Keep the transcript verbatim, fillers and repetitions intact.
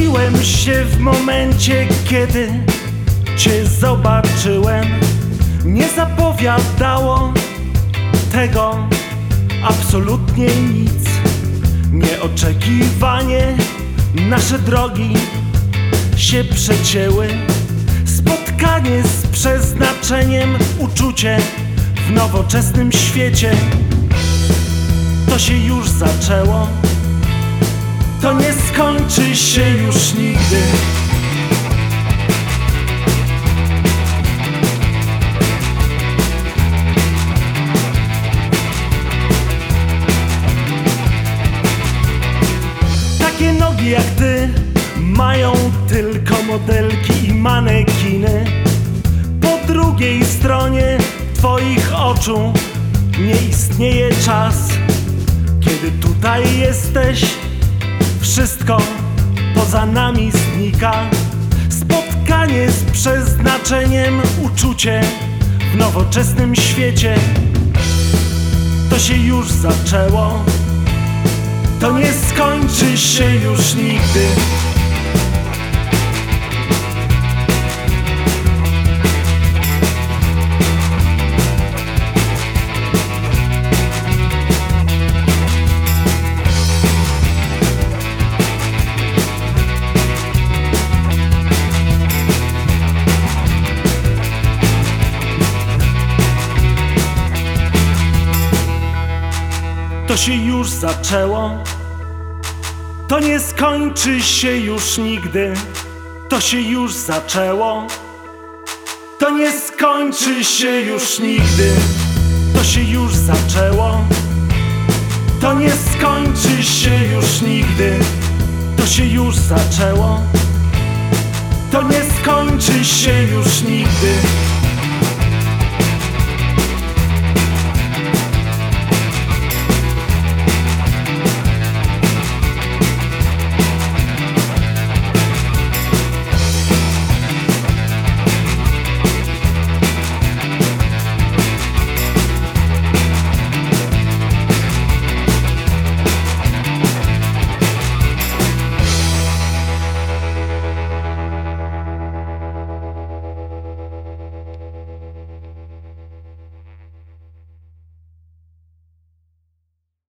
Budziłem się w momencie, kiedy Cię zobaczyłem. Nie zapowiadało tego absolutnie nic. Nieoczekiwanie nasze drogi się przecięły. Spotkanie z przeznaczeniem, uczucie w nowoczesnym świecie. To się już zaczęło, to nie skończy się już nigdy. Takie nogi jak ty mają tylko modelki i manekiny. Po drugiej stronie twoich oczu nie istnieje czas. Kiedy tutaj jesteś, wszystko poza nami znika. Spotkanie z przeznaczeniem, uczucie w nowoczesnym świecie. To się już zaczęło, to nie skończy się już nigdy. To się już zaczęło, to nie skończy się już nigdy. To się już zaczęło, to nie skończy się już nigdy. To się już zaczęło, to nie skończy się już nigdy. To się już zaczęło, to nie skończy się już nigdy.